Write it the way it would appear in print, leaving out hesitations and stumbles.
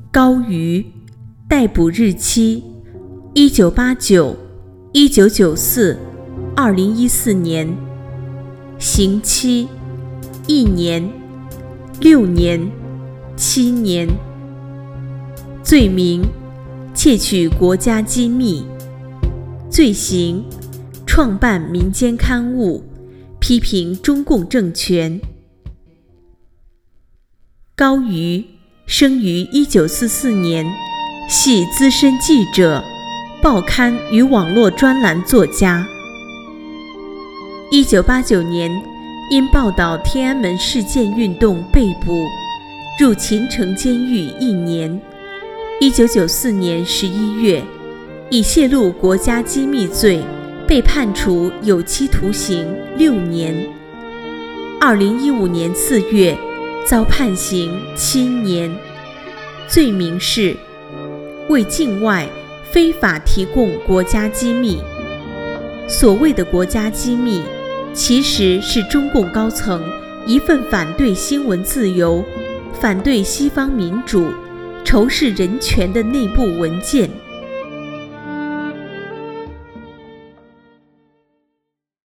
高瑜，逮捕日期1989、1994、2014年，刑期1年、6年、7年。罪名：窃取国家机密。罪行：创办民间刊物，批评中共政权。高瑜生于1944年，系资深记者、报刊与网络专栏作家。1989年因报道天安门事件运动被捕，入秦城监狱1年。1994年11月，以泄露国家机密罪被判处有期徒刑6年。2015年4月，遭判刑7年，罪名是为境外非法提供国家机密。所谓的国家机密，其实是中共高层一份反对新闻自由、反对西方民主、仇视人权的内部文件。